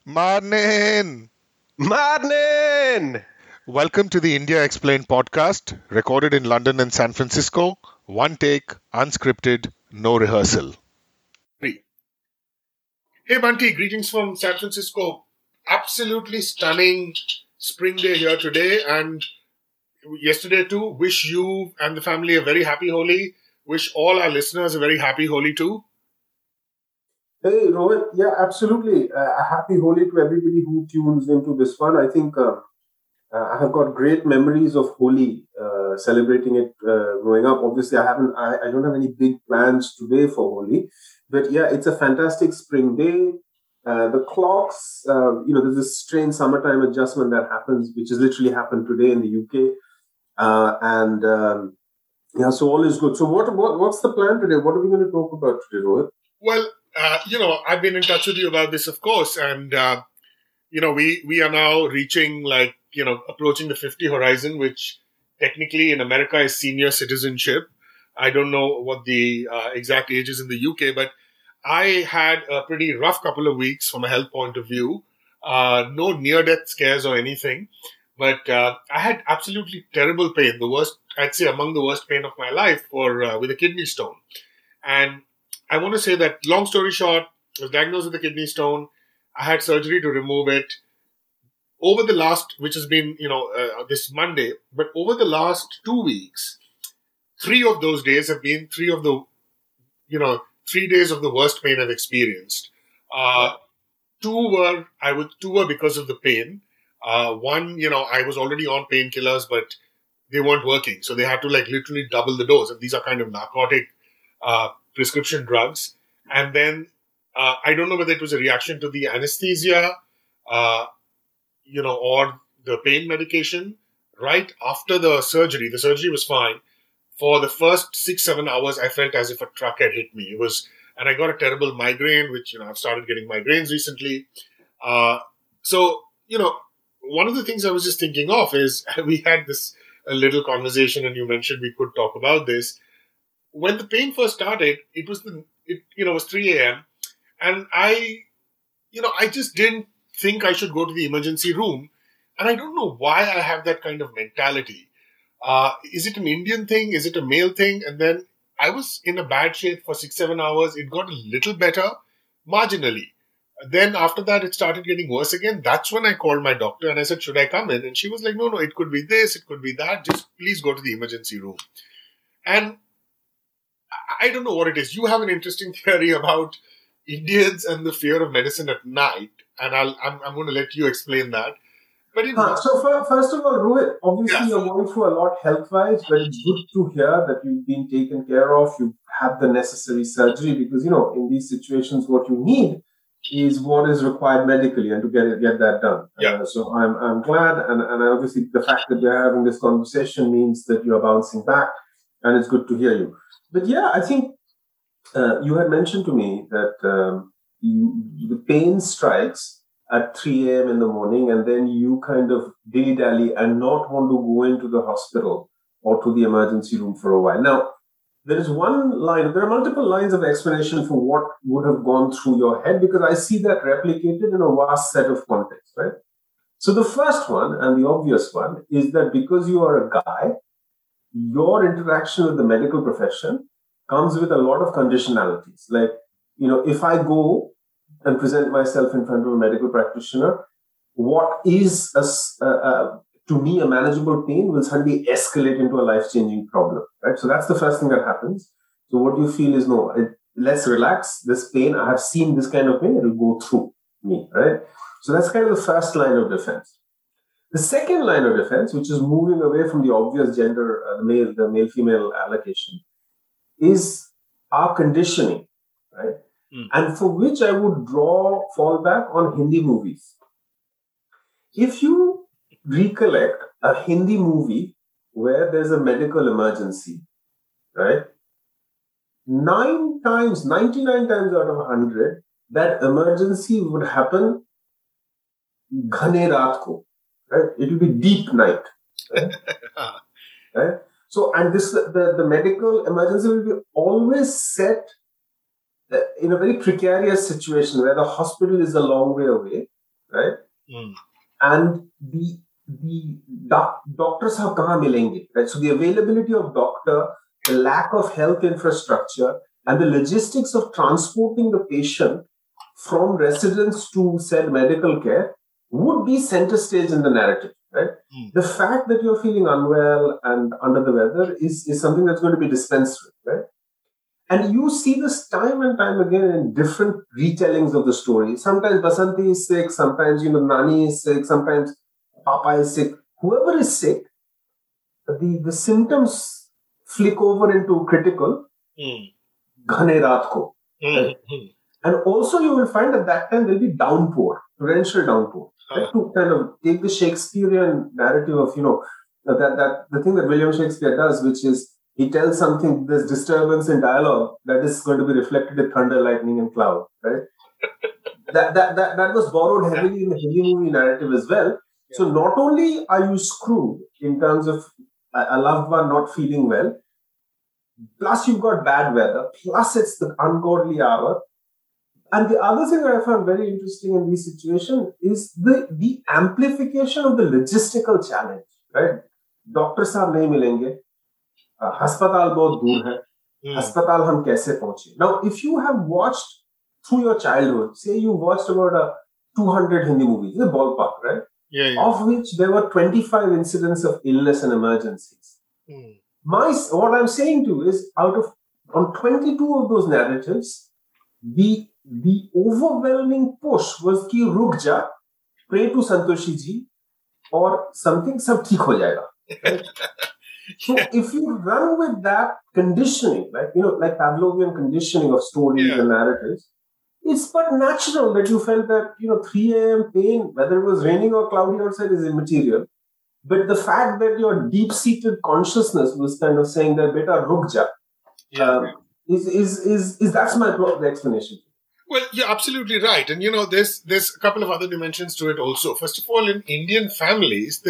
Morning! Madnin! Welcome to the India Explained podcast, recorded in London and San Francisco. One take, unscripted, no rehearsal. Hey Bunty, greetings from San Francisco. Absolutely stunning spring day here today and yesterday too. Wish you and the family a very happy Holi. Wish all our listeners a very happy Holi too. Hey, Rohit. Yeah, absolutely. A happy Holi to everybody who tunes into this one. I think I have got great memories of Holi, celebrating it growing up. Obviously, I don't have any big plans today for Holi, but yeah, it's a fantastic spring day. The clocks, there's this strange summertime adjustment that happens, which has literally happened today in the UK, yeah, so all is good. So what's the plan today? What are we going to talk about today, Rohit? Well, I've been in touch with you about this, of course, and we are now reaching approaching the 50 horizon, which technically in America is senior citizenship. I don't know what the exact age is in the UK, but I had a pretty rough couple of weeks from a health point of view. No near-death scares or anything, but I had absolutely terrible pain. The worst, I'd say, among the worst pain of my life with a kidney stone. And I want to say that, long story short, I was diagnosed with a kidney stone. I had surgery to remove it. Over the last, which has been, this Monday, but over the last 2 weeks, 3 of those days have been 3 of the, 3 days of the worst pain I've experienced. Two were because of the pain. One, I was already on painkillers, but they weren't working. So they had to literally double the dose. And these are kind of narcotic prescription drugs. And then I don't know whether it was a reaction to the anesthesia, or the pain medication. Right after the surgery was fine. For the first 6-7 hours, I felt as if a truck had hit me. And I got a terrible migraine, which, I've started getting migraines recently. So, one of the things I was just thinking of is we had a little conversation and you mentioned we could talk about this. When the pain first started, it was 3 a.m. and I just didn't think I should go to the emergency room. And I don't know why I have that kind of mentality. Is it an Indian thing? Is it a male thing? And then I was in a bad shape for 6-7 hours. It got a little better, marginally. Then after that, it started getting worse again. That's when I called my doctor and I said, should I come in? And she was like, no, it could be this, it could be that. Just please go to the emergency room. And I don't know what it is. You have an interesting theory about Indians and the fear of medicine at night. And I'm going to let you explain that. But First of all, Rohit, obviously Yes. you're going through a lot health-wise, but it's good to hear that you've been taken care of, you've had the necessary surgery, because, in these situations, what you need is what is required medically and to get that done. Yeah. So I'm glad, and obviously the fact that we're having this conversation means that you're bouncing back, and it's good to hear you. But yeah, I think you had mentioned to me that the pain strikes at 3 a.m. in the morning, and then you kind of dilly-dally and not want to go into the hospital or to the emergency room for a while. Now, there are multiple lines of explanation for what would have gone through your head, because I see that replicated in a vast set of contexts, right? So the first one, and the obvious one, is that because you are a guy, your interaction with the medical profession comes with a lot of conditionalities. Like, if I go and present myself in front of a medical practitioner, what is to me a manageable pain will suddenly escalate into a life-changing problem, right? So that's the first thing that happens. So what you feel is, no, let's relax. This pain, I have seen this kind of pain, it will go through me, right? So that's kind of the first line of defense. The second line of defense, which is moving away from the obvious gender, the male-female allocation, is our conditioning, right? And for which I would fall back on Hindi movies. If you recollect a Hindi movie where there's a medical emergency, right? 99 times out of 100, that emergency would happen ghane raat ko, right? It will be deep night, right? Right? So, and the medical emergency will be always set in a very precarious situation where the hospital is a long way away right? Mm. And the doctors have kahan milenge, right? So the availability of doctor, the lack of health infrastructure, and the logistics of transporting the patient from residence to said medical care would be center stage in the narrative, right? Mm. The fact that you're feeling unwell and under the weather is something that's going to be dispensed with, right? And you see this time and time again in different retellings of the story. Sometimes Basanti is sick, sometimes, Nani is sick, sometimes Papa is sick. Whoever is sick, the symptoms flick over into critical, Mm. ghane raat ko. Right? Mm. And also you will find at that time there'll be downpour, torrential downpour. Right? To kind of take the Shakespearean narrative of, that the thing that William Shakespeare does, which is he tells something, there's disturbance in dialogue that is going to be reflected in thunder, lightning, and cloud, right? that was borrowed heavily in the Hindi movie narrative as well. So not only are you screwed in terms of a loved one not feeling well, plus you've got bad weather, plus it's the ungodly hour. And the other thing that I found very interesting in this situation is the amplification of the logistical challenge, right? Doctor साहब नहीं मिलेंगे, अस्पताल बहुत दूर है, अस्पताल हम कैसे पहुंचे? Now, if you have watched through your childhood, say you watched about 200 Hindi movies, the ballpark, right? Yeah. Of which there were 25 incidents of illness and emergencies. What I'm saying to you is, on 22 of those narratives, the overwhelming push was ki ruk ja, pray to Santoshi ji, or something, sab theek ho jayega. Right? So if you run with that conditioning, like Pavlovian conditioning of stories and narratives, it's but natural that you felt that 3 a.m. pain, whether it was raining or cloudy outside, is immaterial. But the fact that your deep-seated consciousness was kind of saying that beta ruk ja, is that's my explanation. Well, you're absolutely right. And, there's a couple of other dimensions to it also. First of all, in Indian families,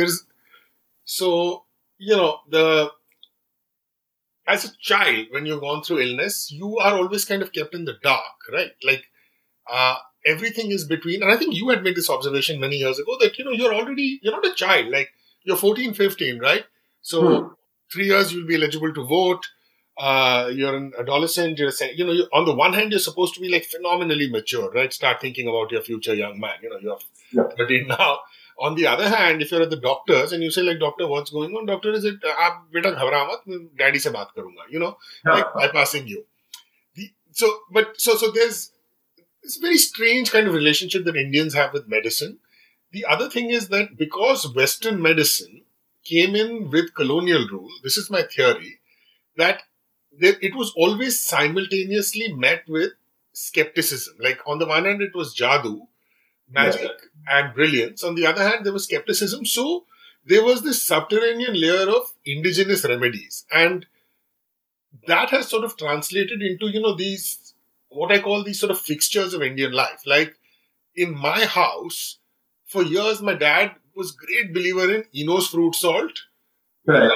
as a child, when you've gone through illness, you are always kind of kept in the dark, right? Like, everything is between, and I think you had made this observation many years ago that, you're not a child, like, you're 14, 15, right? So, 3 years you'll be eligible to vote. You're an adolescent, you're on the one hand, you're supposed to be like phenomenally mature, right? Start thinking about your future young man. You're 13 now. On the other hand, if you're at the doctor's and you say like, doctor, what's going on? Doctor, is it, beta ghabra mat, daddy se baat karunga, like bypassing you. So there's this very strange kind of relationship that Indians have with medicine. The other thing is that because Western medicine came in with colonial rule, this is my theory, that it was always simultaneously met with skepticism. Like on the one hand, it was jadoo, magic and brilliance. On the other hand, there was skepticism. So there was this subterranean layer of indigenous remedies. And that has sort of translated into, these, what I call these sort of fixtures of Indian life. Like in my house, for years, my dad was a great believer in Eno's fruit salt. Right.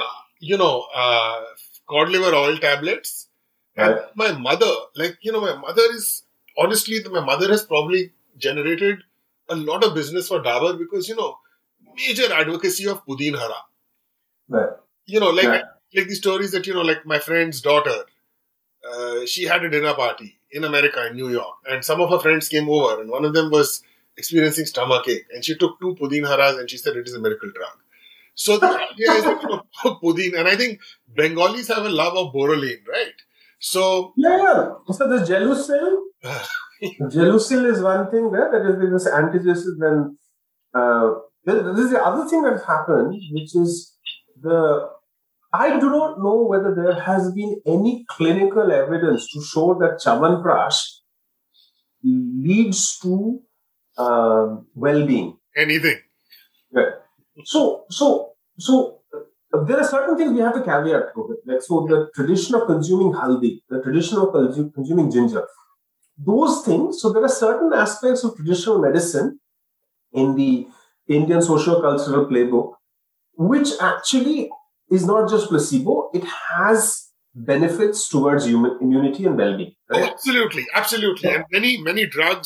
Cod liver oil tablets. And my mother, my mother has probably generated a lot of business for Dabur because, major advocacy of Pudin Hara. Right. Like the stories that, like my friend's daughter, she had a dinner party in America, in New York, and some of her friends came over, and one of them was experiencing stomachache, and she took 2 Pudin Haras and she said it is a miracle drug. So the idea is that, Pudin, and I think Bengalis have a love of Boroline, right? So... Yeah. So the Gelusil, Gelusil is one thing there, that is this antigesis. Then there's the other thing that happened, which is I do not know whether there has been any clinical evidence to show that Chyawanprash leads to well-being. Anything. Yeah. So there are certain things we have to caveat to it. Like, so the tradition of consuming haldi, the tradition of consuming ginger, those things. So there are certain aspects of traditional medicine in the Indian socio-cultural playbook, which actually is not just placebo, it has benefits towards human immunity and well-being. Right? Oh, absolutely. Yeah. And many drugs,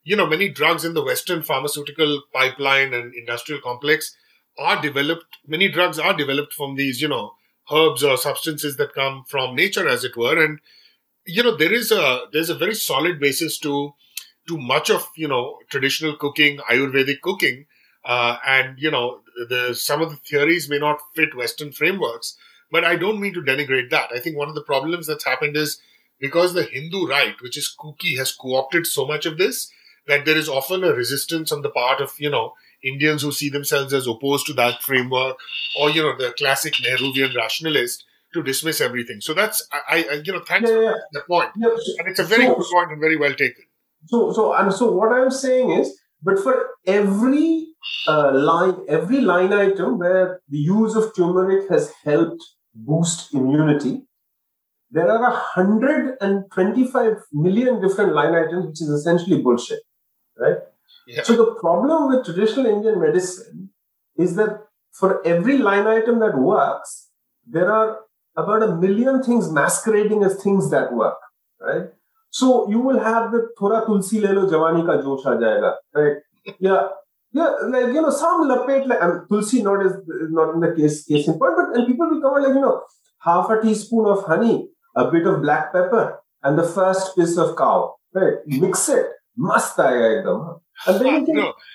many drugs in the Western pharmaceutical pipeline and industrial complex are developed. Many drugs are developed from these, herbs or substances that come from nature, as it were. And, there's a very solid basis to much of, traditional cooking, Ayurvedic cooking. And, some of the theories may not fit Western frameworks, but I don't mean to denigrate that. I think one of the problems that's happened is because the Hindu right, which is kooky, has co-opted so much of this, that there is often a resistance on the part of, Indians who see themselves as opposed to that framework, or, the classic Nehruvian rationalist, to dismiss everything. So that's, thanks for that point. Yeah. And it's a very good point and very well taken. So what I'm saying is, but for every line item where the use of turmeric has helped boost immunity, there are 125 million different line items, which is essentially bullshit, right? Yeah. So the problem with traditional Indian medicine is that for every line item that works, there are about 1 million things masquerading as things that work, right? So you will have the thoda tulsi le lo jawani ka josh aa jayega, right? Yeah, like some lapet like tulsi not in the case in point, but and people will come out like half a teaspoon of honey, a bit of black pepper, and the first piece of cow, right? Mix it, mast aayega ekdam. And then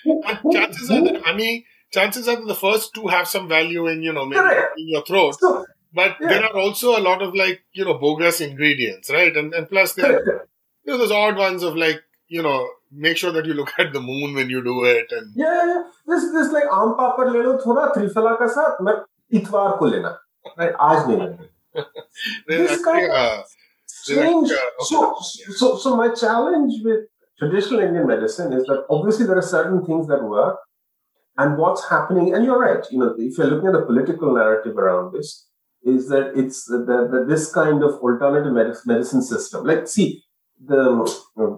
chances are that the first two have some value in maybe Correct. in your throat. So, but there are also a lot of bogus ingredients, right? And plus there are those odd ones of make sure that you look at the moon when you do it. And This like aam papad le lo thoda trifala ka saath, but itwar ko lena, right? Aaj nahi lena. This kind of strange. So my challenge with traditional Indian medicine is that obviously there are certain things that work, and what's happening, and you're right, if you're looking at the political narrative around this, is that it's that this kind of alternative medicine system, like see the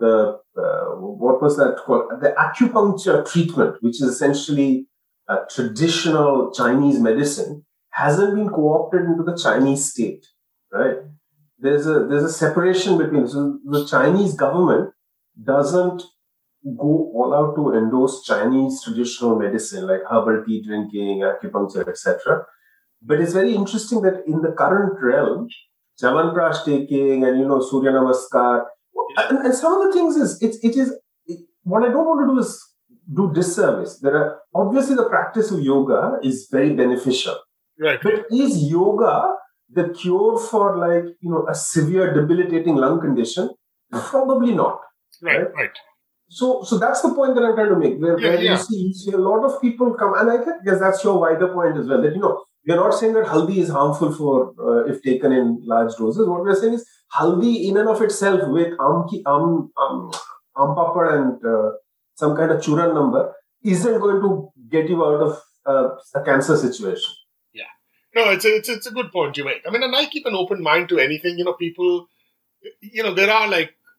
what was that called, the acupuncture treatment, which is essentially a traditional Chinese medicine, hasn't been co-opted into the Chinese state, right? There's a separation between, so the Chinese government doesn't go all out to endorse Chinese traditional medicine like herbal tea drinking, acupuncture, etc. But it's very interesting that in the current realm, Chyawanprash taking and Surya Namaskar, and some of the things is what I don't want to do is do disservice. There are obviously the practice of yoga is very beneficial, right? But is yoga the cure for a severe debilitating lung condition? Probably not. Right. So that's the point that I'm trying to make. Where you see a lot of people come, and I guess that's your wider point as well. That we're not saying that haldi is harmful for if taken in large doses. What we're saying is haldi in and of itself with aam papad and some kind of churan number isn't going to get you out of a cancer situation. Yeah, no, it's a good point you make. I mean, and I keep an open mind to anything. People, there are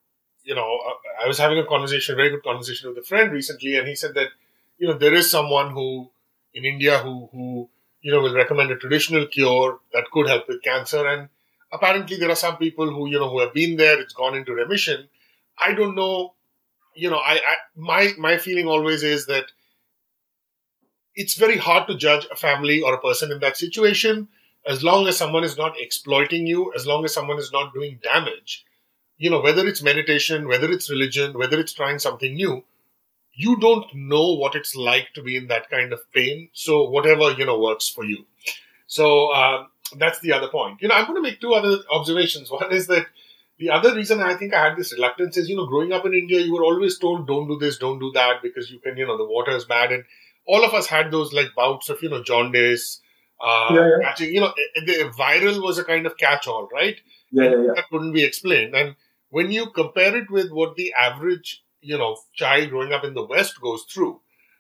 I was having a very good conversation with a friend recently, and he said that, there is someone who, in India, who will recommend a traditional cure that could help with cancer. And apparently there are some people who have been there, it's gone into remission. I don't know, my feeling always is that it's very hard to judge a family or a person in that situation, as long as someone is not exploiting you, as long as someone is not doing damage. Whether it's meditation, whether it's religion, whether it's trying something new, you don't know what it's like to be in that kind of pain. So whatever, works for you. So that's the other point. I'm going to make two other observations. One is that the other reason I think I had this reluctance is, growing up in India, you were always told, don't do this, don't do that, because you can, the water is bad. And all of us had those bouts of, jaundice. Catching, the viral was a kind of catch-all, right? That couldn't be explained. And when you compare it with what the average, child growing up in the West goes through,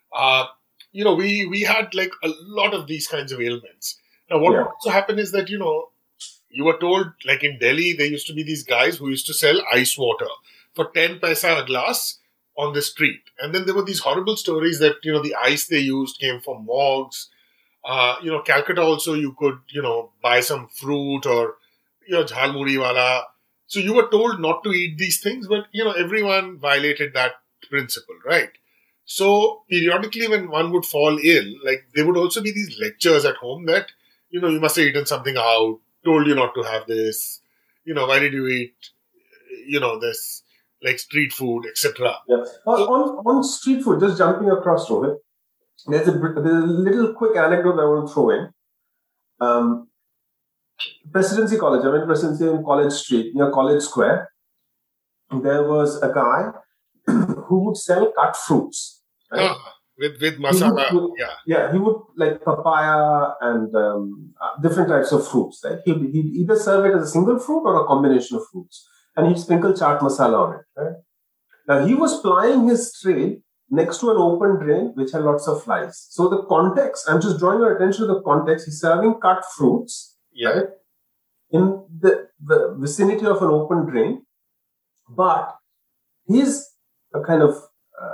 we had a lot of these kinds of ailments. Now, what also happened is that, you were told, in Delhi, there used to be these guys who used to sell ice water for 10 paisa a glass on the street. And then there were these horrible stories that, the ice they used came from mogs. Calcutta also, you could, buy some fruit or, jhalmuri wala. So you were told not to eat these things, but, everyone violated that principle, right? So periodically when one would fall ill, like there would also be these lectures at home that, you must have eaten something out, told you not to have this, why did you eat, this, like street food, etc. Yeah. On street food, just jumping across to it, there's a little quick anecdote I want to throw in. Presidency College, I went to Presidency in College Street, near College Square. There was a guy who would sell cut fruits. Right? With masala, he would like papaya and different types of fruits. Right? He'd either serve it as a single fruit or a combination of fruits. And he'd sprinkle chaat masala on it. Right? Now, he was plying his trade next to an open drain which had lots of flies. So the context, I'm just drawing your attention to the context. He's serving cut fruits right, in the vicinity of an open drain. But his kind of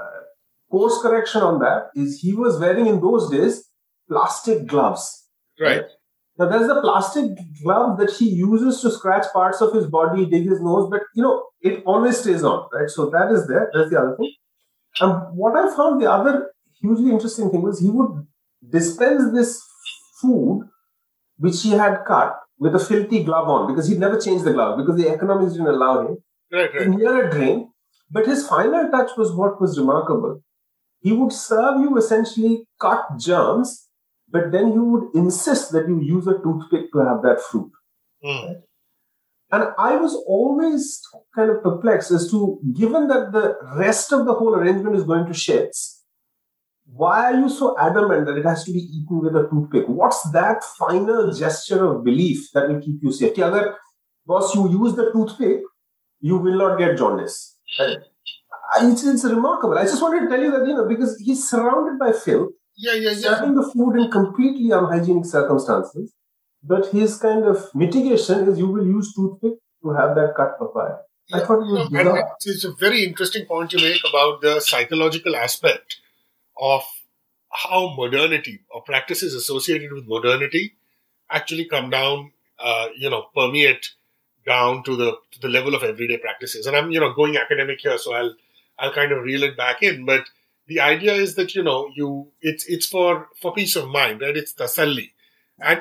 course correction on that is he was wearing in those days plastic gloves. Right. Now, there's a plastic glove that he uses to scratch parts of his body, dig his nose, but, it always stays on, right? So that is there. That's the other thing. And what I found the other hugely interesting thing was he would dispense this food, which he had cut, with a filthy glove on, because he'd never changed the glove, because the economics didn't allow him, near a drain. But his final touch was what was remarkable. He would serve you essentially cut germs, but then he would insist that you use a toothpick to have that fruit. Right? And I was always kind of perplexed as to, given that the rest of the whole arrangement is going to sheds, why are you so adamant that it has to be eaten with a toothpick? What's that final gesture of belief that will keep you safe? Ki agar, boss, you use the toothpick, you will not get jaundice. Right? It's remarkable. I just wanted to tell you that, because he's surrounded by filth, serving the food in completely unhygienic circumstances. But his kind of mitigation is you will use toothpick to have that cut papaya. I thought it was bizarre. And it's a very interesting point you make about the psychological aspect of how modernity or practices associated with modernity actually come down, permeate down to the level of everyday practices. And I'm, going academic here, so I'll kind of reel it back in. But the idea is that, it's for peace of mind, right? It's tasalli. And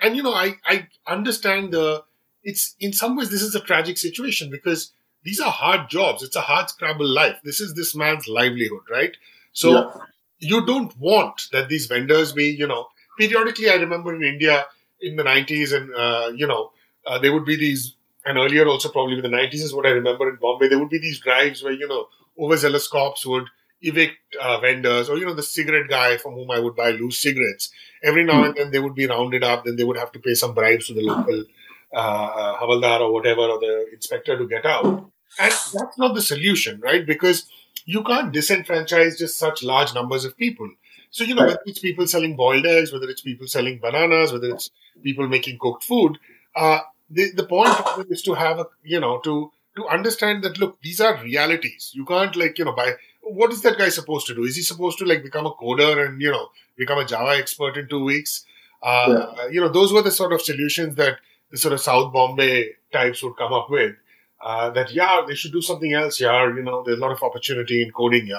I understand it's in some ways this is a tragic situation because these are hard jobs. It's a hard scrabble life. This is this man's livelihood, right? So you don't want that these vendors be, periodically I remember in India in the 90s and, there would be these, and earlier also probably in the 90s is what I remember in Bombay, there would be these drives where, overzealous cops would evict vendors or, the cigarette guy from whom I would buy loose cigarettes. Every now and then they would be rounded up, then they would have to pay some bribes to the local havaldar or whatever, or the inspector to get out. And that's not the solution, right? Because you can't disenfranchise just such large numbers of people. So, whether it's people selling boiled eggs, whether it's people selling bananas, whether it's people making cooked food, the point is to have to understand that, look, these are realities. You can't buy. What is that guy supposed to do? Is he supposed to become a coder and, become a Java expert in 2 weeks? Those were the sort of solutions that the sort of South Bombay types would come up with. They should do something else, there's a lot of opportunity in coding,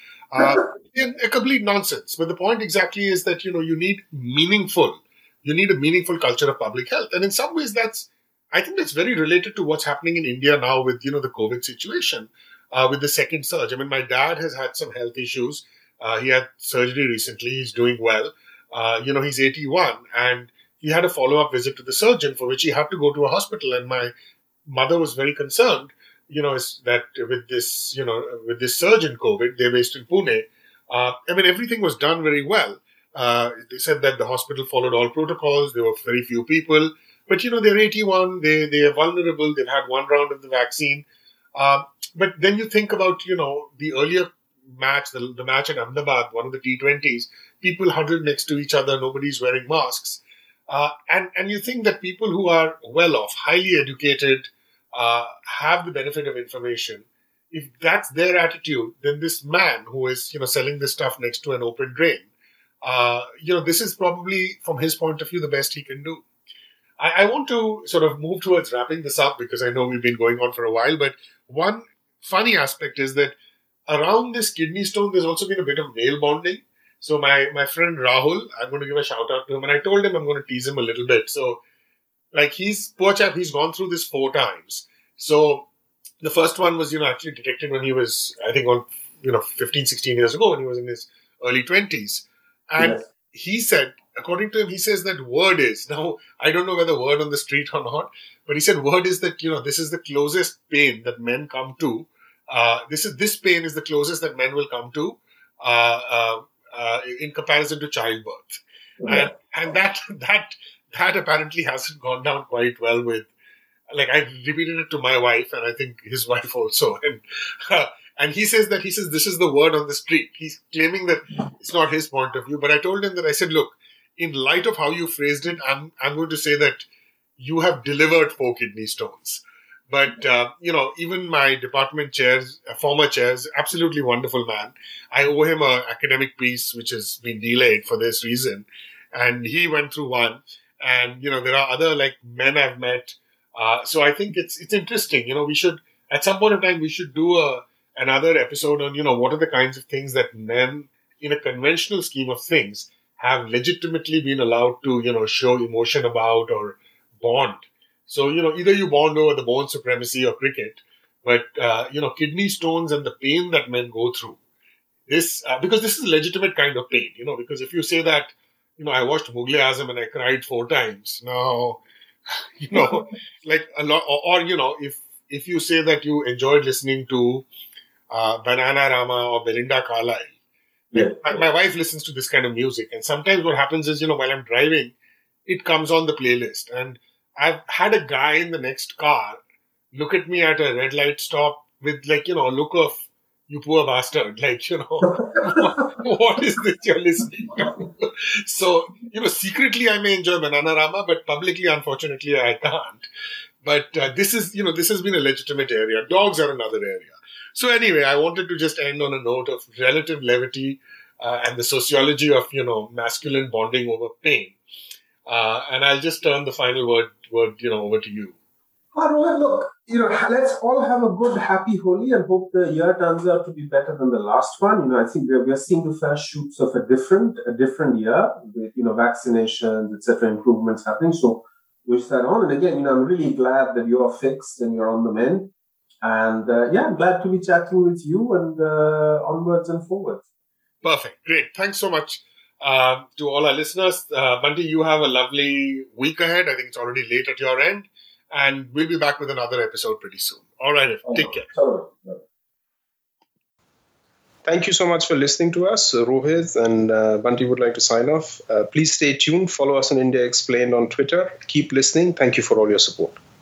a complete nonsense. But the point exactly is that, you need a meaningful culture of public health. And in some ways I think that's very related to what's happening in India now with, the COVID situation. With the second surge. I mean, my dad has had some health issues. He had surgery recently. He's doing well. He's 81 and he had a follow-up visit to the surgeon for which he had to go to a hospital. And my mother was very concerned, is that with this, with this surge in COVID, they're based in Pune. Everything was done very well. They said that the hospital followed all protocols. There were very few people, but they're 81. They are vulnerable. They've had one round of the vaccine. But then you think about, the earlier match, the match in Ahmedabad, one of the T20s, people huddled next to each other, nobody's wearing masks. And you think that people who are well off, highly educated, have the benefit of information. If that's their attitude, then this man who is, selling this stuff next to an open drain, this is probably, from his point of view, the best he can do. I want to sort of move towards wrapping this up because I know we've been going on for a while, but one funny aspect is that around this kidney stone, there's also been a bit of male bonding. So my friend Rahul, I'm going to give a shout out to him, and I told him I'm going to tease him a little bit. So, like, poor chap, he's gone through this 4 times. So the first one was, actually detected when he was, I think, 15, 16 years ago, when he was in his early 20s. And he said, according to him, he says that word is, now, I don't know whether word on the street or not, but he said word is that, this is the closest pain that men come to. This pain is the closest that men will come to in comparison to childbirth. Yeah. And that apparently hasn't gone down quite well with, like, I repeated it to my wife, and I think his wife also. And he says this is the word on the street. He's claiming that it's not his point of view. But I told him that, I said, look, in light of how you phrased it, I'm going to say that you have delivered 4 kidney stones. But, even my department former chairs, absolutely wonderful man. I owe him an academic piece, which has been delayed for this reason. And he went through one. And, there are other, like, men I've met. So I think it's interesting. We should, at some point in time, we should do another episode on, what are the kinds of things that men, in a conventional scheme of things, have legitimately been allowed to, show emotion about or bond. So, either you bond over the bone supremacy or cricket, but, kidney stones and the pain that men go through. This, because this is a legitimate kind of pain, because if you say that, I watched Mughal-e-Azam and I cried 4 times. Now, like a lot, or if you say that you enjoyed listening to Bananarama or Belinda Carlisle, my wife listens to this kind of music, and sometimes what happens is, while I'm driving, it comes on the playlist, and I've had a guy in the next car look at me at a red light stop with, like, a look of, you poor bastard, like, what is this you're listening to? So, secretly I may enjoy Bananarama, but publicly, unfortunately, I can't. But this has been a legitimate area. Dogs are another area. So anyway, I wanted to just end on a note of relative levity and the sociology of, masculine bonding over pain. And I'll just turn the final word over to you. Rohit, look, let's all have a good, happy Holi and hope the year turns out to be better than the last one. I think we are seeing the first shoots of a different year with, vaccinations, etc., improvements happening. So wish that on. And again, I'm really glad that you're fixed and you're on the mend. And I'm glad to be chatting with you and onwards and forwards. Perfect. Great. Thanks so much to all our listeners. Bunty, you have a lovely week ahead. I think it's already late at your end. And we'll be back with another episode pretty soon. All right. Take care. Thank you so much for listening to us. Rohit and Bunty would like to sign off. Please stay tuned. Follow us on India Explained on Twitter. Keep listening. Thank you for all your support.